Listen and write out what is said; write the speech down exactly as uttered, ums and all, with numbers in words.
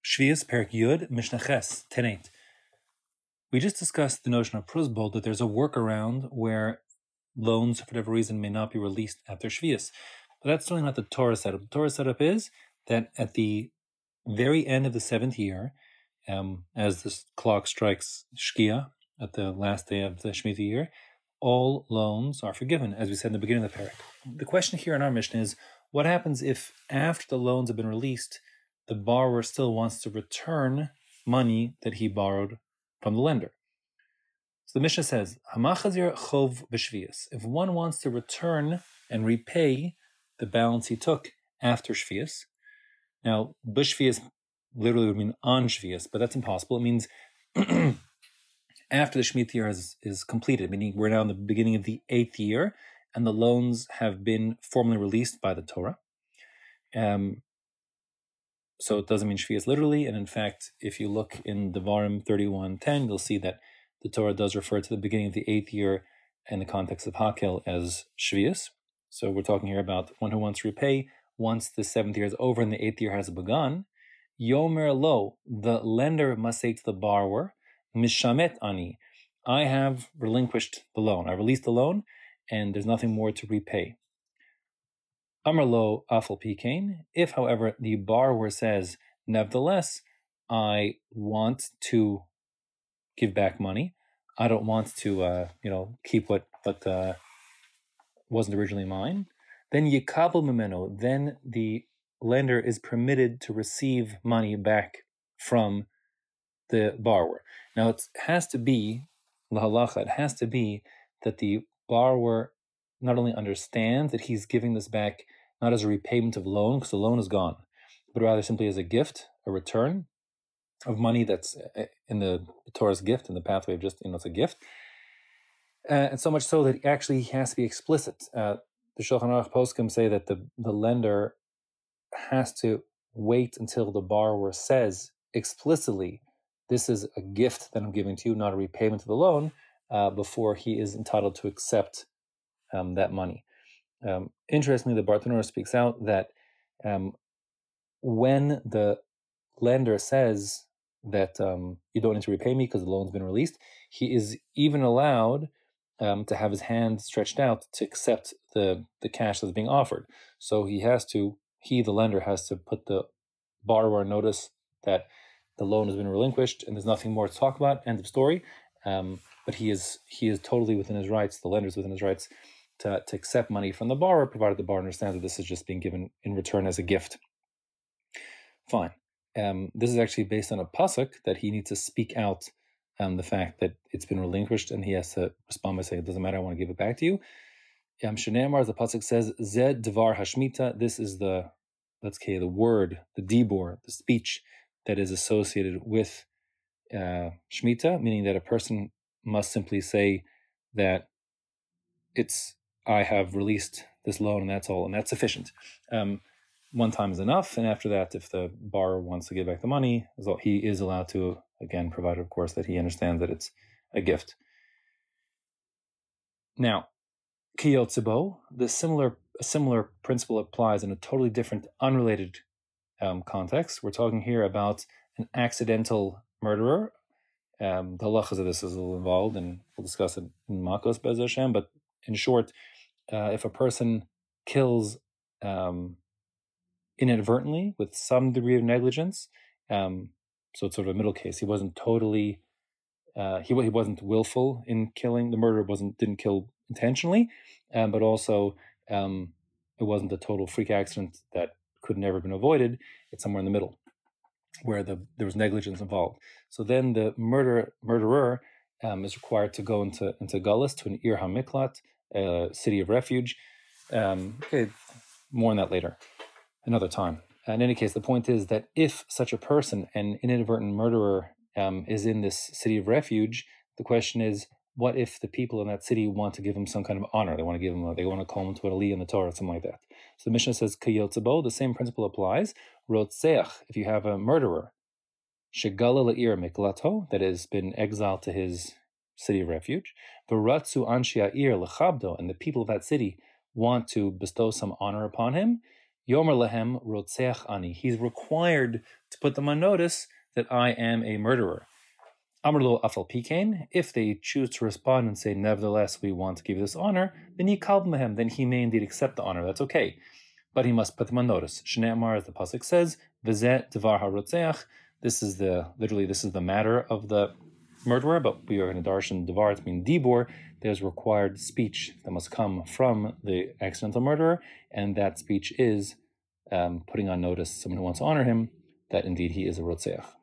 Shvius Perik Yud Mishnah Ches ten eight. We just discussed the notion of Pruzbol, that there's a workaround where loans, for whatever reason, may not be released after Shvius. But that's certainly not the Torah setup. The Torah setup is that at the very end of the seventh year, um, as the clock strikes Shkia at the last day of the Shemitah year, all loans are forgiven, as we said in the beginning of the parak. The question here in our Mishnah is, what happens if after the loans have been released, the borrower still wants to return money that he borrowed from the lender? So the Mishnah says, Hamachazir chov b'shvius. If one wants to return and repay the balance he took after Shvius, now b'shvius literally would mean on Shvius, but that's impossible. It means after the Shemitah year is, is completed, meaning we're now in the beginning of the eighth year, and the loans have been formally released by the Torah. Um, so it doesn't mean Shvius literally, and in fact, if you look in Devarim thirty-one ten, you'll see that the Torah does refer to the beginning of the eighth year in the context of Hakel as Shvius. So we're talking here about one who wants to repay once the seventh year is over and the eighth year has begun. Yomer lo, the lender must say to the borrower, Mishamet ani, I have relinquished the loan. I released the loan, and there's nothing more to repay. Amar lo afal pikein. If, however, the borrower says, nevertheless, I want to give back money. I don't want to, uh, you know, keep what what uh, wasn't originally mine. Then yikabel memeno. Then the lender is permitted to receive money back from the borrower. Now it has to be lahalacha. It has to be that the borrower not only understands that he's giving this back not as a repayment of loan, because the loan is gone, but rather simply as a gift, a return of money that's in the Torah's gift, in the pathway of just, you know, it's a gift. Uh, and so much so that actually he has to be explicit. Uh, the Shulchan Aruch poskim say that the, the lender has to wait until the borrower says explicitly, this is a gift that I'm giving to you, not a repayment of the loan, uh, before he is entitled to accept um, that money. Um, interestingly, the Bartanura speaks out that um, when the lender says that um, you don't need to repay me because the loan's been released, he is even allowed um, to have his hand stretched out to accept the, the cash that's being offered. So he has to, he, the lender, has to put the borrower on notice that the loan has been relinquished and there's nothing more to talk about, end of story. Um, but he is he is totally within his rights, the lender is within his rights to, to accept money from the borrower, provided the borrower understands that this is just being given in return as a gift. Fine. Um, this is actually based on a pasuk that he needs to speak out um, the fact that it's been relinquished, and he has to respond by saying, it doesn't matter, I want to give it back to you. Um, Shneimar, the pasuk says, Zed Dvar Hashmita, this is the, let's say, the word, the dibor, the speech that is associated with uh, Shemitah, meaning that a person must simply say that it's, I have released this loan and that's all, and that's sufficient. Um, one time is enough, and after that, if the borrower wants to give back the money, he is allowed to, again, provided, of course, that he understands that it's a gift. Now, Kiyot Tzibo, the similar, a similar principle applies in a totally different, unrelated um, context. We're talking here about an accidental murderer. Um, the halachas of this is a little involved, and we'll discuss it in Makos Be'ez Hashem, but in short, uh, if a person kills um, inadvertently with some degree of negligence, um, so it's sort of a middle case. He wasn't totally, uh, he he wasn't willful in killing. The murderer wasn't didn't kill intentionally, um, but also um, it wasn't a total freak accident that could never have been avoided. It's somewhere in the middle, where the there was negligence involved. So then the murderer murderer um, is required to go into into Gullus, to an Ir HaMiklat, a city of refuge. Um, okay, more on that later, another time. In any case, the point is that if such a person, an inadvertent murderer, um, is in this city of refuge, the question is, what if the people in that city want to give him some kind of honor? They want to give him, a, they want to call him to an Ali in the Torah, something like that. So the Mishnah says, Kiyot Tzibo, the same principle applies. Rotzeach, if you have a murderer, Shegala La'ir Miklato, that has been exiled to his city of refuge, V'ratzu Anshi Ha'ir L'chabdo, and the people of that city want to bestow some honor upon him, Yomer Lehem Rotzeach Ani, he's required to put them on notice that I am a murderer. Amar lo afal pikein, if they choose to respond and say, nevertheless, we want to give this honor, then yikal b'mehem, then he may indeed accept the honor. That's okay. But he must put them on notice. Shnei Amar, as the pasuk says, v'zeh devar harotzeach. This is the, literally, this is the matter of the murderer, but we are going to darshan devar to mean dibur. There's required speech that must come from the accidental murderer, and that speech is um, putting on notice someone who wants to honor him that indeed he is a rotzeach.